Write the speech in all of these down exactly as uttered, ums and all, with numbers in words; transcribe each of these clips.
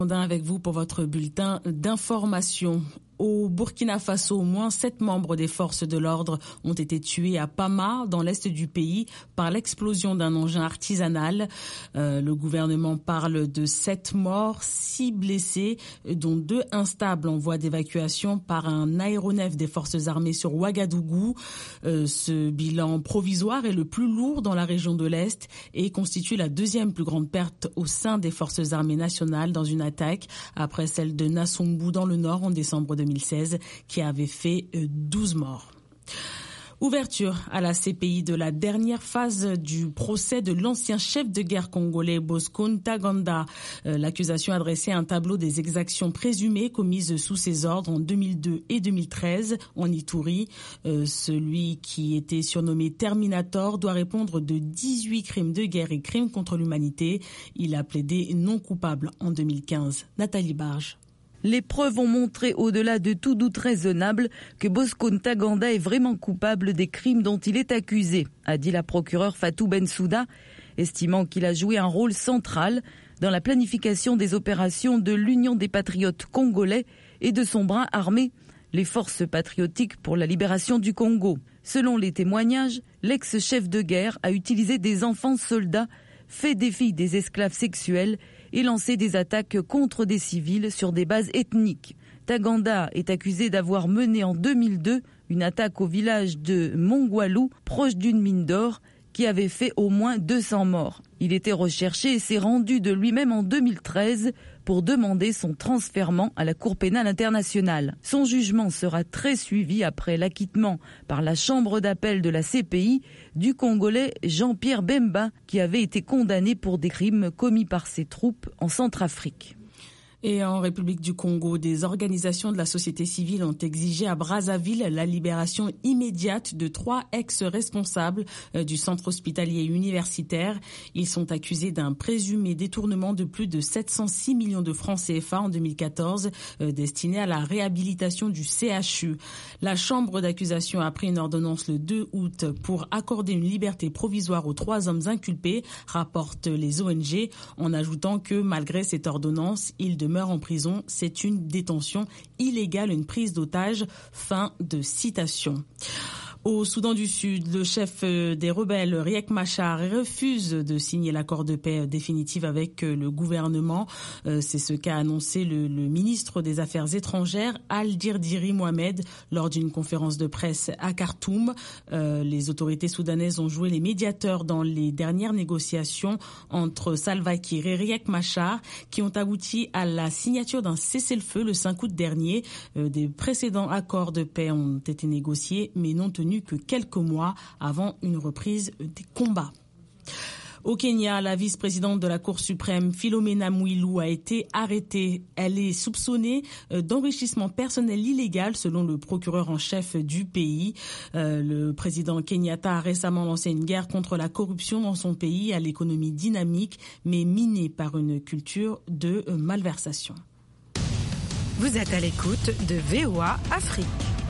Avec vous pour votre bulletin d'information. Au Burkina Faso, au moins sept membres des forces de l'ordre ont été tués à Pama, dans l'est du pays, par l'explosion d'un engin artisanal. Euh, le gouvernement parle de sept morts, six blessés, dont deux instables en voie d'évacuation par un aéronef des forces armées sur Ouagadougou. Euh, ce bilan provisoire est le plus lourd dans la région de l'Est et constitue la deuxième plus grande perte au sein des forces armées nationales dans une attaque, après celle de Nassongou dans le nord en décembre deux mille seize, qui avait fait douze morts. Ouverture à la C P I de la dernière phase du procès de l'ancien chef de guerre congolais Bosco Ntaganda. Euh, l'accusation adressait un tableau des exactions présumées commises sous ses ordres en deux mille deux et deux mille treize en Ituri. Euh, celui qui était surnommé Terminator doit répondre de dix-huit crimes de guerre et crimes contre l'humanité. Il a plaidé non coupable en deux mille quinze. Nathalie Barge. Les preuves ont montré, au-delà de tout doute raisonnable, que Bosco Ntaganda est vraiment coupable des crimes dont il est accusé, a dit la procureure Fatou Bensouda, estimant qu'il a joué un rôle central dans la planification des opérations de l'Union des patriotes congolais et de son bras armé, les forces patriotiques pour la libération du Congo. Selon les témoignages, l'ex-chef de guerre a utilisé des enfants soldats, fait des filles des esclaves sexuels et lancé des attaques contre des civils sur des bases ethniques. Ntaganda est accusé d'avoir mené en deux mille deux une attaque au village de Mongwalou, proche d'une mine d'or, qui avait fait au moins deux cents morts. Il était recherché et s'est rendu de lui-même en deux mille treize pour demander son transfèrement à la Cour pénale internationale. Son jugement sera très suivi après l'acquittement par la chambre d'appel de la C P I du Congolais Jean-Pierre Bemba, qui avait été condamné pour des crimes commis par ses troupes en Centrafrique. Et en République du Congo, des organisations de la société civile ont exigé à Brazzaville la libération immédiate de trois ex-responsables du centre hospitalier universitaire. Ils sont accusés d'un présumé détournement de plus de sept cent six millions de francs C F A en deux mille quatorze, euh, destiné à la réhabilitation du C H U. La chambre d'accusation a pris une ordonnance le deux août pour accorder une liberté provisoire aux trois hommes inculpés, rapportent les O N G, en ajoutant que malgré cette ordonnance, ils demeurent en prison. C'est une détention illégale, une prise d'otage. Fin de citation. Au Soudan du Sud, le chef des rebelles, Riek Machar, refuse de signer l'accord de paix définitif avec le gouvernement. C'est ce qu'a annoncé le, le ministre des Affaires étrangères, Al-Dirdiri Mohamed, lors d'une conférence de presse à Khartoum. Euh, les autorités soudanaises ont joué les médiateurs dans les dernières négociations entre Salva Kiir et Riek Machar, qui ont abouti à la signature d'un cessez-le-feu le cinq août dernier. Euh, des précédents accords de paix ont été négociés, mais non tenus que quelques mois avant une reprise des combats. Au Kenya, la vice-présidente de la Cour suprême, Philomena Mwilu, a été arrêtée. Elle est soupçonnée d'enrichissement personnel illégal, selon le procureur en chef du pays. Euh, le président Kenyatta a récemment lancé une guerre contre la corruption dans son pays, à l'économie dynamique, mais minée par une culture de malversation. Vous êtes à l'écoute de V O A Afrique.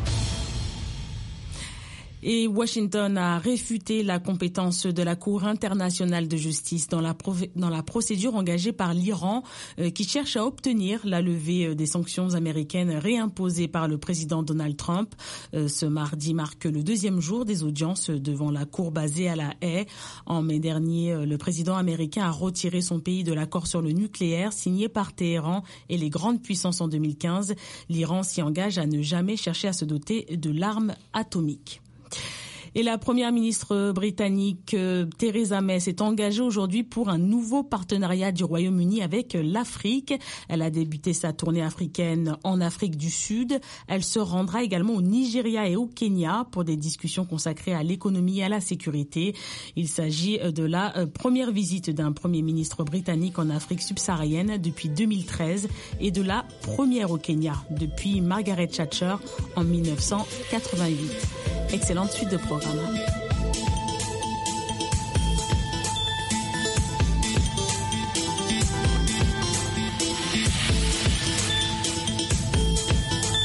Et Washington a réfuté la compétence de la Cour internationale de justice dans la, pro- dans la procédure engagée par l'Iran, euh, qui cherche à obtenir la levée des sanctions américaines réimposées par le président Donald Trump. Euh, ce mardi marque le deuxième jour des audiences devant la Cour basée à La Haye. En mai dernier, le président américain a retiré son pays de l'accord sur le nucléaire signé par Téhéran et les grandes puissances en deux mille quinze. L'Iran s'y engage à ne jamais chercher à se doter de l'arme atomique. Et la première ministre britannique euh, Theresa May s'est engagée aujourd'hui pour un nouveau partenariat du Royaume-Uni avec l'Afrique. Elle a débuté sa tournée africaine en Afrique du Sud. Elle se rendra également au Nigeria et au Kenya pour des discussions consacrées à l'économie et à la sécurité. Il s'agit de la euh, première visite d'un premier ministre britannique en Afrique subsaharienne depuis deux mille treize et de la première au Kenya depuis Margaret Thatcher en mille neuf cent quatre-vingt-huit. Excellente suite de programme.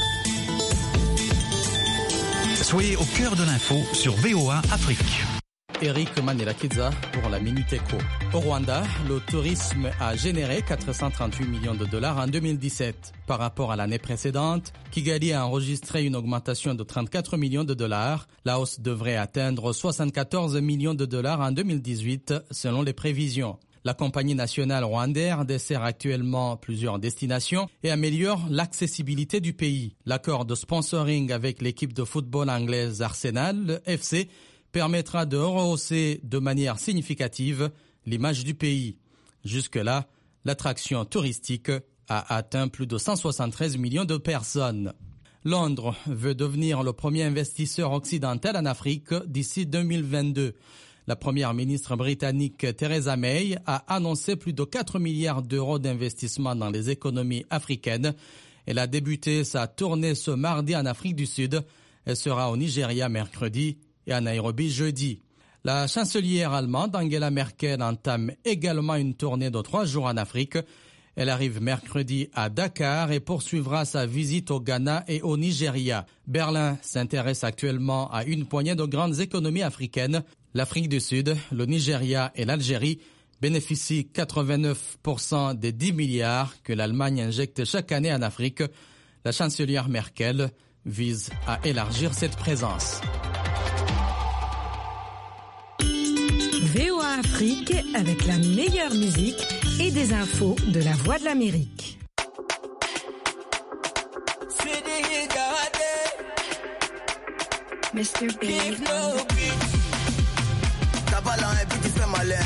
Soyez au cœur de l'info sur V O A Afrique. Eric Manirakiza pour la Minute Éco. Au Rwanda, le tourisme a généré quatre cent trente-huit millions de dollars en deux mille dix-sept. Par rapport à l'année précédente, Kigali a enregistré une augmentation de trente-quatre millions de dollars. La hausse devrait atteindre soixante-quatorze millions de dollars en deux mille dix-huit, selon les prévisions. La compagnie nationale rwandaise dessert actuellement plusieurs destinations et améliore l'accessibilité du pays. L'accord de sponsoring avec l'équipe de football anglaise Arsenal F C permettra de rehausser de manière significative l'image du pays. Jusque-là, l'attraction touristique a atteint plus de cent soixante-treize millions de personnes. Londres veut devenir le premier investisseur occidental en Afrique d'ici deux mille vingt-deux. La première ministre britannique Theresa May a annoncé plus de quatre milliards d'euros d'investissement dans les économies africaines. Elle a débuté sa tournée ce mardi en Afrique du Sud. Elle sera au Nigeria mercredi et à Nairobi jeudi. La chancelière allemande Angela Merkel entame également une tournée de trois jours en Afrique. Elle arrive mercredi à Dakar et poursuivra sa visite au Ghana et au Nigeria. Berlin s'intéresse actuellement à une poignée de grandes économies africaines. L'Afrique du Sud, le Nigeria et l'Algérie bénéficient quatre-vingt-neuf pour cent des dix milliards que l'Allemagne injecte chaque année en Afrique. La chancelière Merkel vise à élargir cette présence. V O A Afrique avec la meilleure musique et des infos de la Voix de l'Amérique. mister Big. T'as pas là et puis tu fais malin.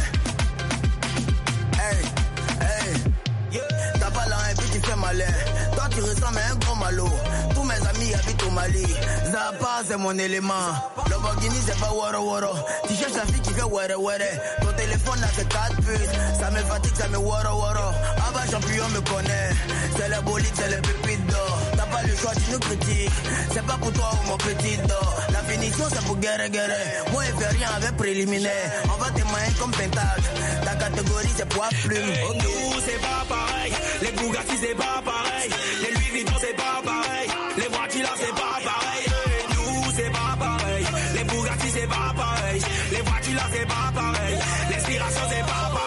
Hey, hey. T'as pas là et puis tu fais malin. Toi tu ressembles à un gros malo. Tous mes amis habitent au Mali. Zappa c'est mon élément. Le Lamborghini c'est pas waro waro. Tu cherches la fille qui fait were were. Ton téléphone là c'est quatre puces. Ça me fatigue, ça me waro waro. Ah bah champion me connaît. C'est le bolide, c'est le pépite d'or. T'as pas le choix, tu nous critiques. C'est pas pour toi ou mon petit d'or. La finition c'est pour guerre guerre. Moi il fait rien avec préliminaire. On va te moyens comme pentacle. Ta catégorie c'est poids plume. Oh nous c'est pas pareil. Les Bugatti c'est pas pareil. Les Louis Vuitton c'est pas pareil. Les voitures là c'est pas pareil. Nous c'est pas pareil. Les Bugatti c'est pas pareil. Les voitures là c'est pas pareil. L'inspiration c'est pas pareil.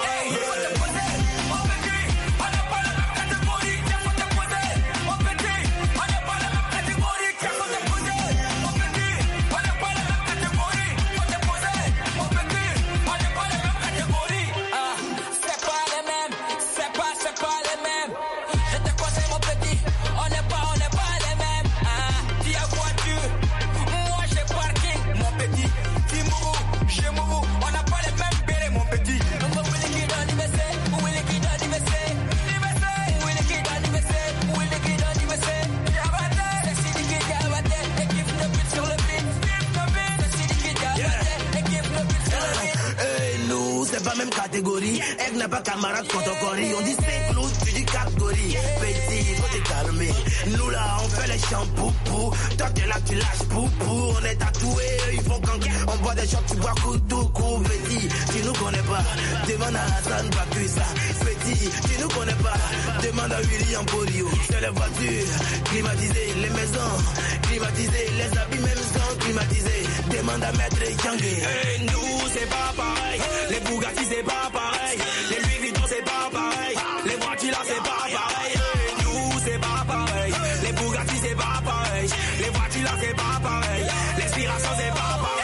Catégorie, elle n'a pas camarade quand on corrie. On dit c'est clous, tu dis catégorie. Petit, faut te calmer. Nous là, on fait les shampoos. Toi t'es là, tu lâches poupou. On est tatoués, ils font quand on boit des shots, tu bois couteau, coup. Petit, tu nous connais pas. Demande à Hassan Bakusa. Petit, tu nous connais pas. Demande à William Polio. C'est les voitures climatisées, les maisons climatisées, les habits même sans climatisés. Demande à Maître Yangé. Hey, nous c'est pas pareil. Les Bugatti c'est pas pareil. Les Louis Vuitton c'est pas pareil. Les voitures là c'est pas pareil. Nous c'est pas pareil. Les Bugatti c'est pas pareil. Les voitures là c'est pas pareil. L'inspiration c'est pas pareil.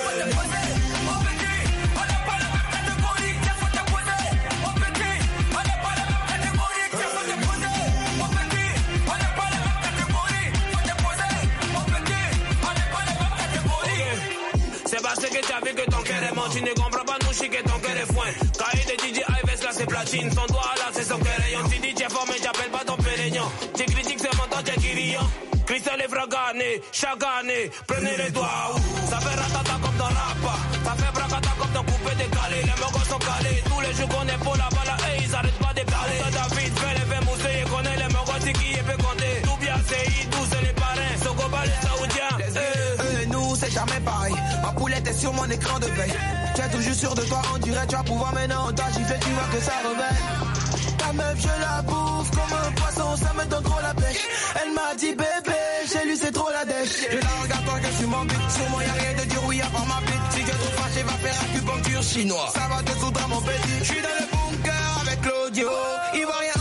C'est parce que t'as vu que ton cœur est mort. Tu ne comprends pas nous chier que ton cœur est foin. Cahier de D J Ives là c'est platine. Son doigt là c'est son cœur. Tu dis t'es fort mais j'appelle pas ton pérignon. Tu critiques c'est mon temps t'es guérillon. Cristal est fragané, chaque année. Prenez les doigts. Ça fait ratata comme dans rapa. Ça fait bracata comme dans coupé décalé. Les mogos sont calés. Tous les jours qu'on est pour la balle. Hey, ils arrêtent pas de parler. Ça David fait les faits mousser. Et connaît les mogos c'est qui est peut compter. Tout bien c'est I, tous c'est les parrains. Sogoba les saoudiens. Euh, nous c'est jamais pareil. Ma poulette est sur mon écran de veille. Tu es toujours sûr de toi, on dirait tu vas pouvoir maintenant. On t'a giflé, tu vois que ça rebelle. Ta meuf je la bouffe comme un poisson, ça me donne trop la pêche. Elle m'a dit bébé, chez lui c'est trop la dèche. Je la regarde tant que je suis mon but. Sur moi, y'a rien de dire oui à part ma bite. Si tu es trop fâché, va faire acupuncture chinois. Ça va te soudre mon petit. J'suis dans le bunker avec l'audio. Il va rien